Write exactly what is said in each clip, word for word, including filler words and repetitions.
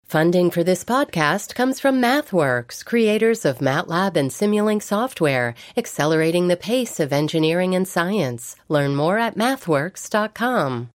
Funding for this podcast comes from MathWorks, creators of MATLAB and Simulink software, accelerating the pace of engineering and science. Learn more at mathworks dot com.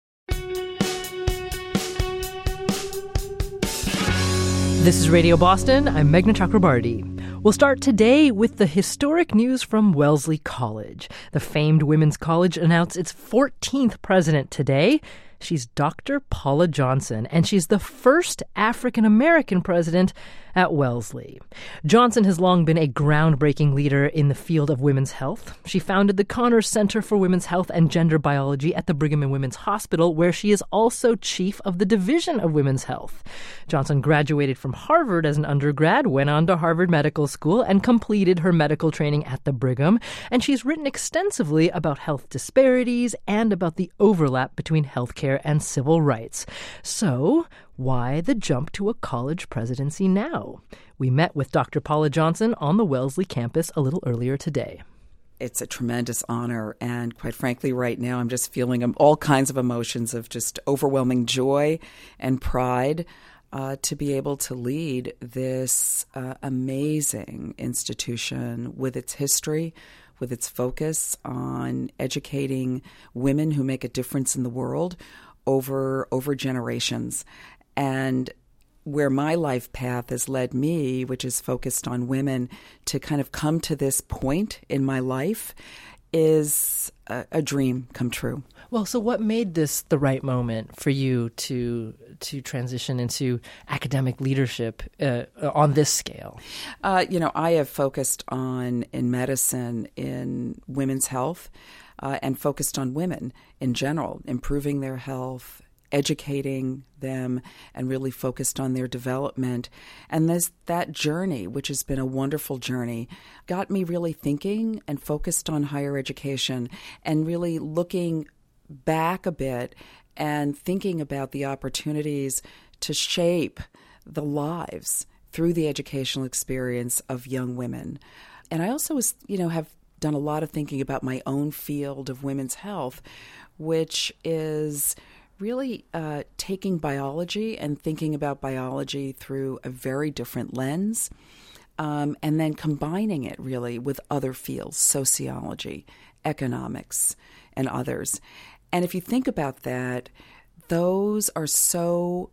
This is Radio Boston. I'm Meghna Chakrabarty. We'll start today with the historic news from Wellesley College. The famed women's college announced its fourteenth president today. She's Doctor Paula Johnson, and she's the first African-American president at Wellesley. Johnson has long been a groundbreaking leader in the field of women's health. She founded the Connors Center for Women's Health and Gender Biology at the Brigham and Women's Hospital, where she is also chief of the Division of Women's Health. Johnson graduated from Harvard as an undergrad, went on to Harvard Medical School, and completed her medical training at the Brigham. And she's written extensively about health disparities and about the overlap between healthcare and civil rights. So, why the jump to a college presidency now? We met with Doctor Paula Johnson on the Wellesley campus a little earlier today. It's a tremendous honor, and quite frankly, right now I'm just feeling all kinds of emotions of just overwhelming joy and pride uh, to be able to lead this uh, amazing institution with its history, with its focus on educating women who make a difference in the world over over generations. And where my life path has led me, which is focused on women, to kind of come to this point in my life is a, a dream come true. Well, so what made this the right moment for you to to transition into academic leadership uh, on this scale? Uh, you know, I have focused on, in medicine, in women's health, uh, and focused on women in general, improving their health, educating them, and really focused on their development. And this, that journey, which has been a wonderful journey, got me really thinking and focused on higher education and really looking back a bit and thinking about the opportunities to shape the lives through the educational experience of young women. And I also was, you know, have done a lot of thinking about my own field of women's health, which is really uh, taking biology and thinking about biology through a very different lens, um, and then combining it really with other fields, sociology, economics, and others. And if you think about that, those are so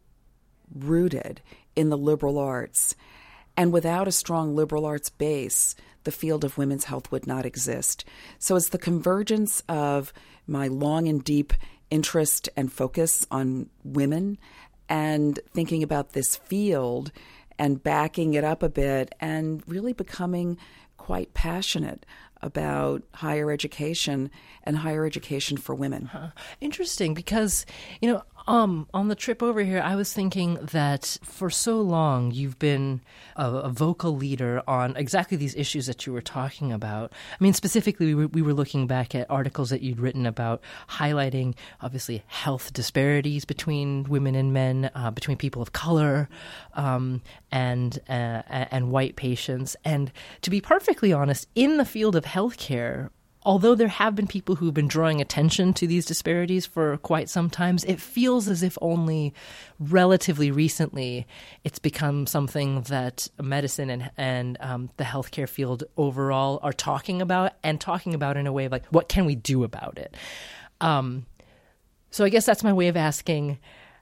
rooted in the liberal arts. And without a strong liberal arts base, the field of women's health would not exist. So it's the convergence of my long and deep interest and focus on women and thinking about this field and backing it up a bit and really becoming quite passionate about higher education and higher education for women. Huh. Interesting, because, you know, um, on the trip over here, I was thinking that for so long you've been a, a vocal leader on exactly these issues that you were talking about. I mean, specifically, we were, we were looking back at articles that you'd written about highlighting, obviously, health disparities between women and men, uh, between people of color, um, and uh, and white patients. And to be perfectly honest, in the field of healthcare, although there have been people who've been drawing attention to these disparities for quite some time, it feels as if only relatively recently it's become something that medicine and, and um, the healthcare field overall are talking about, and talking about in a way of like, what can we do about it? Um, so I guess that's my way of asking,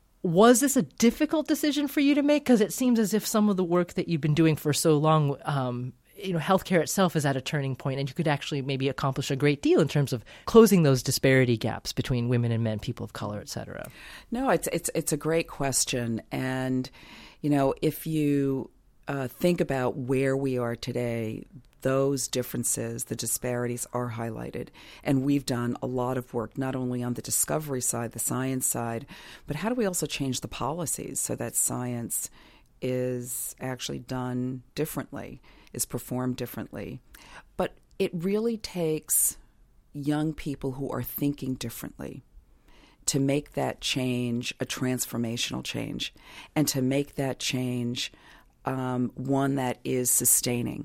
was this a difficult decision for you to make? Because it seems as if some of the work that you've been doing for so long, um, you know, healthcare itself is at a turning point, and you could actually maybe accomplish a great deal in terms of closing those disparity gaps between women and men, people of color, et cetera. No, it's it's it's a great question, and you know, if you uh, think about where we are today, those differences, the disparities are highlighted, and we've done a lot of work not only on the discovery side, the science side, but how do we also change the policies so that science is actually done differently, is performed differently. But it really takes young people who are thinking differently to make that change a transformational change, and to make that change um, one that is sustaining.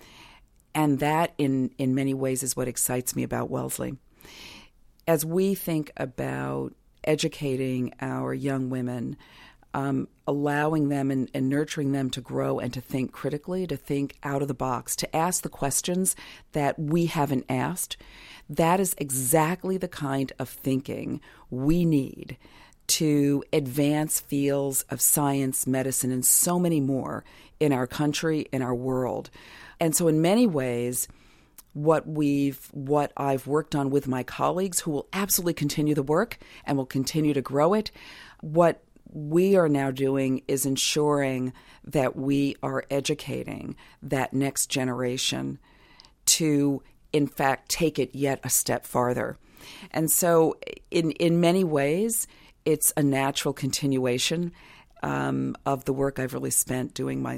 And that, in, in many ways, is what excites me about Wellesley. As we think about educating our young women um, allowing them and, and nurturing them to grow and to think critically, to think out of the box, to ask the questions that we haven't asked. That is exactly the kind of thinking we need to advance fields of science, medicine, and so many more in our country, in our world. And so in many ways, what we've, what I've worked on with my colleagues, who will absolutely continue the work and will continue to grow it, what we are now doing is ensuring that we are educating that next generation to, in fact, take it yet a step farther. And so in, in many ways, it's a natural continuation um, of the work I've really spent doing my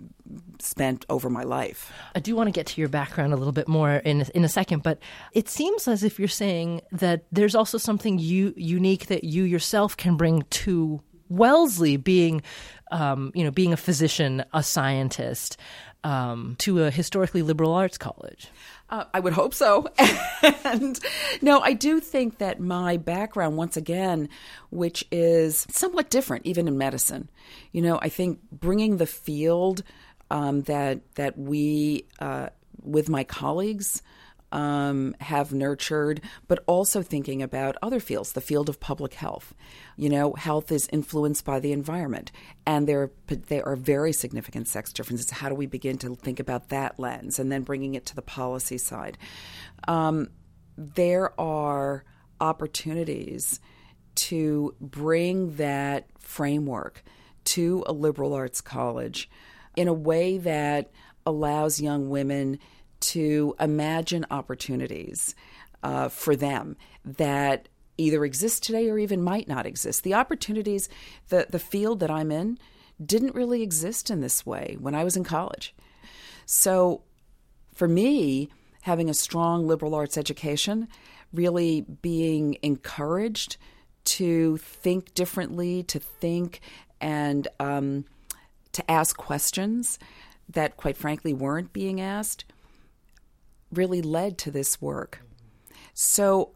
spent over my life. I do want to get to your background a little bit more in in a second, but it seems as if you're saying that there's also something you, unique that you yourself can bring to Wellesley, being, um, you know, being a physician, a scientist, um, to a historically liberal arts college. Uh, I would hope so. And no, I do think that my background, once again, which is somewhat different, even in medicine, you know, I think bringing the field um, that that we, uh, with my colleagues, Um, have nurtured, but also thinking about other fields, the field of public health. You know, health is influenced by the environment, and there, there are very significant sex differences. How do we begin to think about that lens, and then bringing it to the policy side? Um, there are opportunities to bring that framework to a liberal arts college in a way that allows young women to imagine opportunities uh, for them that either exist today or even might not exist. The opportunities, the, the field that I'm in didn't really exist in this way when I was in college. So for me, having a strong liberal arts education, really being encouraged to think differently, to think and um, to ask questions that, quite frankly, weren't being asked, really led to this work. So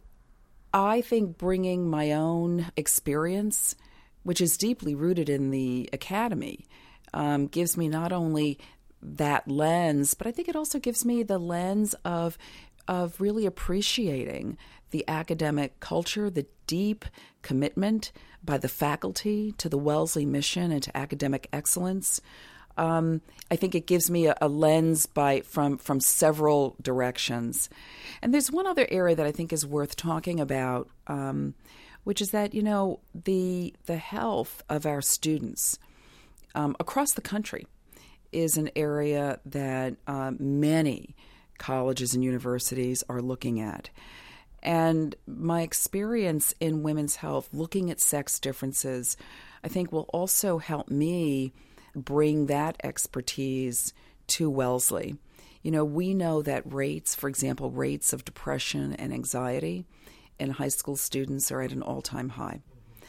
I think bringing my own experience, which is deeply rooted in the academy, um, gives me not only that lens, but I think it also gives me the lens of of really appreciating the academic culture, the deep commitment by the faculty to the Wellesley mission and to academic excellence. Um, I think it gives me a, a lens by from from several directions. And there's one other area that I think is worth talking about, um, which is that, you know, the the health of our students um, across the country is an area that uh, many colleges and universities are looking at. And my experience in women's health, looking at sex differences, I think will also help me bring that expertise to Wellesley. You know, we know that rates, for example, rates of depression and anxiety in high school students are at an all-time high.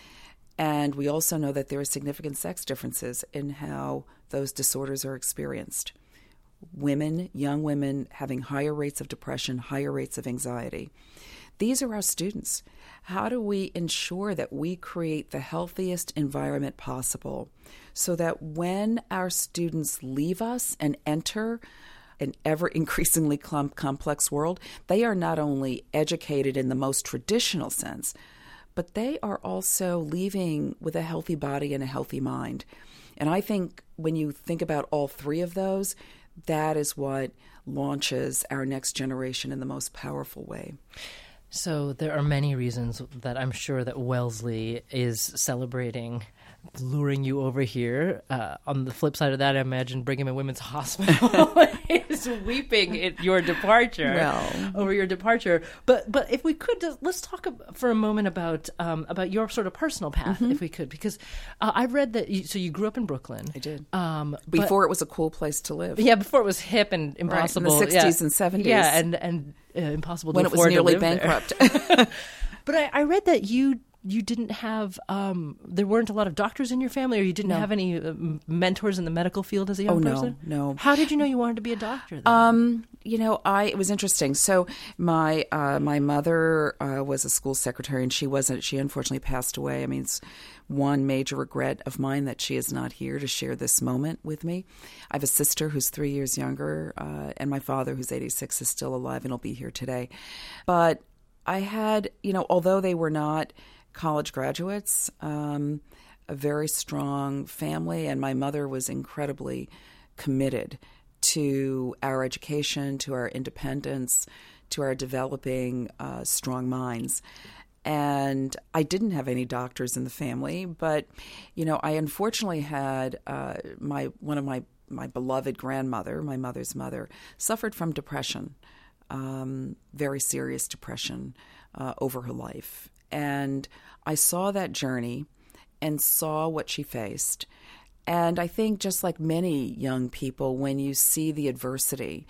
And we also know that there are significant sex differences in how those disorders are experienced. Women, young women, having higher rates of depression, higher rates of anxiety. These are our students. How do we ensure that we create the healthiest environment possible so that when our students leave us and enter an ever-increasingly com- complex world, they are not only educated in the most traditional sense, but they are also leaving with a healthy body and a healthy mind. And I think when you think about all three of those, that is what launches our next generation in the most powerful way. So there are many reasons that I'm sure that Wellesley is celebrating, luring you over here. Uh, on the flip side of that, I imagine Brigham and Women's Hospital is weeping at your departure, well. over your departure. But but if we could, just, let's talk for a moment about um, about your sort of personal path, mm-hmm. if we could, because uh, I read that. You, so you grew up in Brooklyn. I did. Um, before but, it was a cool place to live. Yeah, before it was hip and impossible. Right, in the sixties yeah. and seventies. Yeah, and and uh, impossible to when it was afford nearly to live bankrupt. But I, I read that you you didn't have, um, there weren't a lot of doctors in your family, or you didn't No. have any uh, mentors in the medical field as a young Oh, no, person? no. How did you know you wanted to be a doctor then? Um, you know, I it was interesting. So my uh, my mother uh, was a school secretary, and she wasn't. She unfortunately passed away. I mean, it's one major regret of mine that she is not here to share this moment with me. I have a sister who's three years younger, uh, and my father, who's eighty-six, is still alive and will be here today. But I had, you know, although they were not college graduates, um, a very strong family, and my mother was incredibly committed to our education, to our independence, to our developing uh, strong minds. And I didn't have any doctors in the family, but, you know, I unfortunately had uh, my one of my, my beloved grandmother, my mother's mother, suffered from depression, um, very serious depression uh, over her life. And I saw that journey and saw what she faced. And I think just like many young people, when you see the adversity,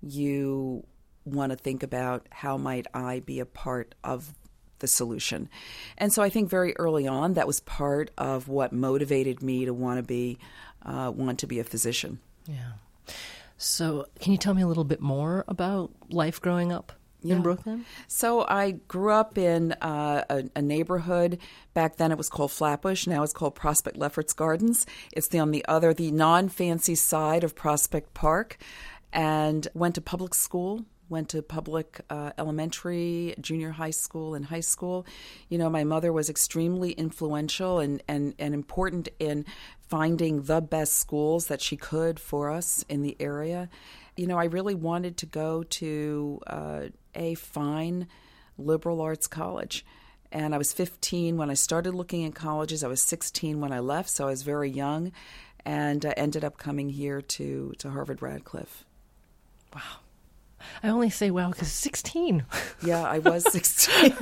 you want to think about how might I be a part of the solution. And so I think very early on, that was part of what motivated me to want to be, uh, want to be a physician. Yeah. So can you tell me a little bit more about life growing up Yeah. in Brooklyn? So I grew up in uh, a, a neighborhood. Back then it was called Flatbush. Now it's called Prospect Lefferts Gardens. It's the on the other, the non-fancy side of Prospect Park. And went to public school, went to public uh, elementary, junior high school, and high school. You know, my mother was extremely influential and, and, and important in finding the best schools that she could for us in the area. You know, I really wanted to go to uh, a fine liberal arts college. And I was fifteen when I started looking at colleges. I was sixteen when I left, so I was very young, and uh, ended up coming here to, to Harvard Radcliffe. Wow. I only say wow because sixteen. Yeah, I was sixteen.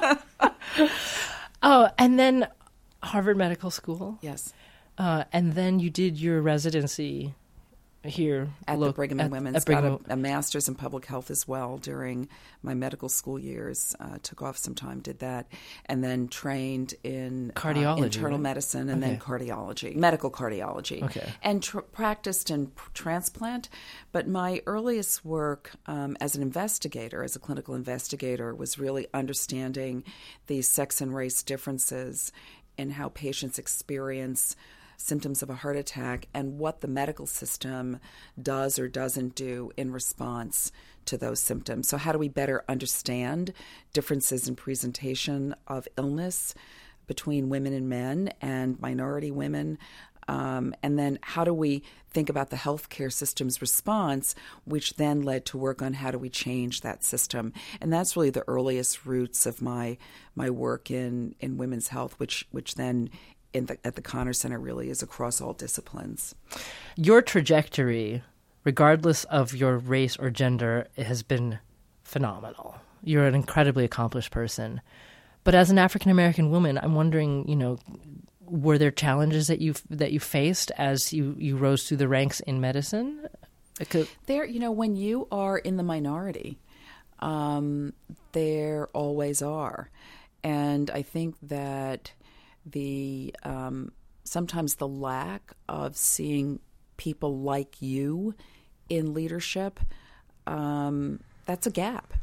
Oh, and then Harvard Medical School. Yes. Uh, and then you did your residency here. At lo- the Brigham and at- Women's. at Brigham- Got a, a master's in public health as well during my medical school years. Uh, took off some time, did that, and then trained in Cardiology, uh, internal right? medicine, and Okay. then cardiology, medical cardiology. Okay. And tr- practiced in pr- transplant. But my earliest work um, as an investigator, as a clinical investigator, was really understanding the sex and race differences in how patients experience symptoms of a heart attack and what the medical system does or doesn't do in response to those symptoms. So how do we better understand differences in presentation of illness between women and men and minority women? Um, and then how do we think about the healthcare system's response, which then led to work on how do we change that system. And that's really the earliest roots of my my work in, in women's health, which which then in the, at the Connor Center really is across all disciplines. Your trajectory, regardless of your race or gender, has been phenomenal. You're an incredibly accomplished person. But as an African-American woman, I'm wondering, you know, were there challenges that you that you faced as you, you rose through the ranks in medicine? Because There, you know, when you are in the minority, um, there always are. And I think that the um, sometimes the lack of seeing people like you in leadership, um, that's a gap.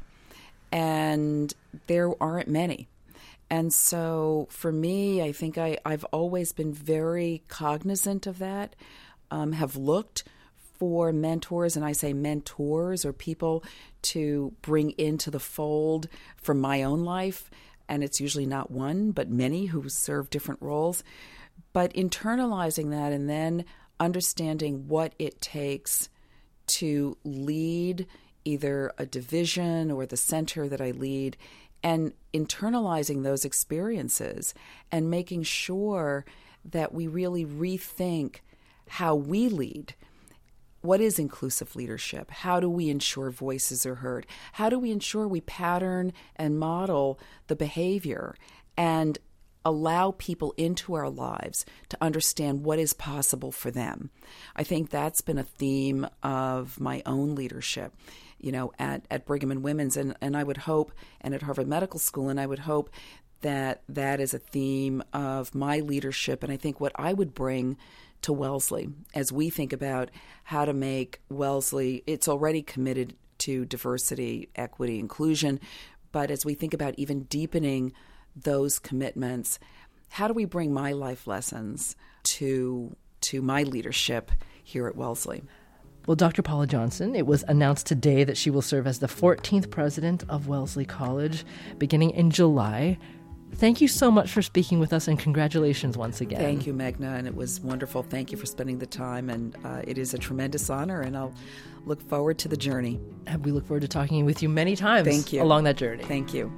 And there aren't many. And so for me, I think I, I've always been very cognizant of that, um, have looked for mentors, and I say mentors or people to bring into the fold from my own life. And it's usually not one, but many who serve different roles. But internalizing that and then understanding what it takes to lead either a division or the center that I lead, and internalizing those experiences and making sure that we really rethink how we lead. What is inclusive leadership? How do we ensure voices are heard? How do we ensure we pattern and model the behavior and allow people into our lives to understand what is possible for them? I think that's been a theme of my own leadership, you know, at, at Brigham and Women's, and, and I would hope, and at Harvard Medical School, and I would hope that that is a theme of my leadership, and I think what I would bring to Wellesley as we think about how to make Wellesley, it's already committed to diversity, equity, inclusion, but as we think about even deepening those commitments, how do we bring my life lessons to to my leadership here at Wellesley? Well, Doctor Paula Johnson, it was announced today that she will serve as the fourteenth president of Wellesley College beginning in July. Thank you so much for speaking with us, and congratulations once again. Thank you, Meghna, and it was wonderful. Thank you for spending the time, and uh, it is a tremendous honor, and I'll look forward to the journey. And we look forward to talking with you many times Thank you. along that journey. Thank you.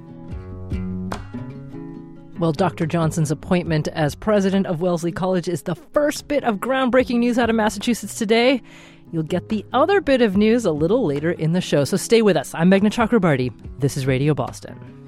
Well, Doctor Johnson's appointment as president of Wellesley College is the first bit of groundbreaking news out of Massachusetts today. You'll get the other bit of news a little later in the show, so stay with us. I'm Meghna Chakrabarty. This is Radio Boston.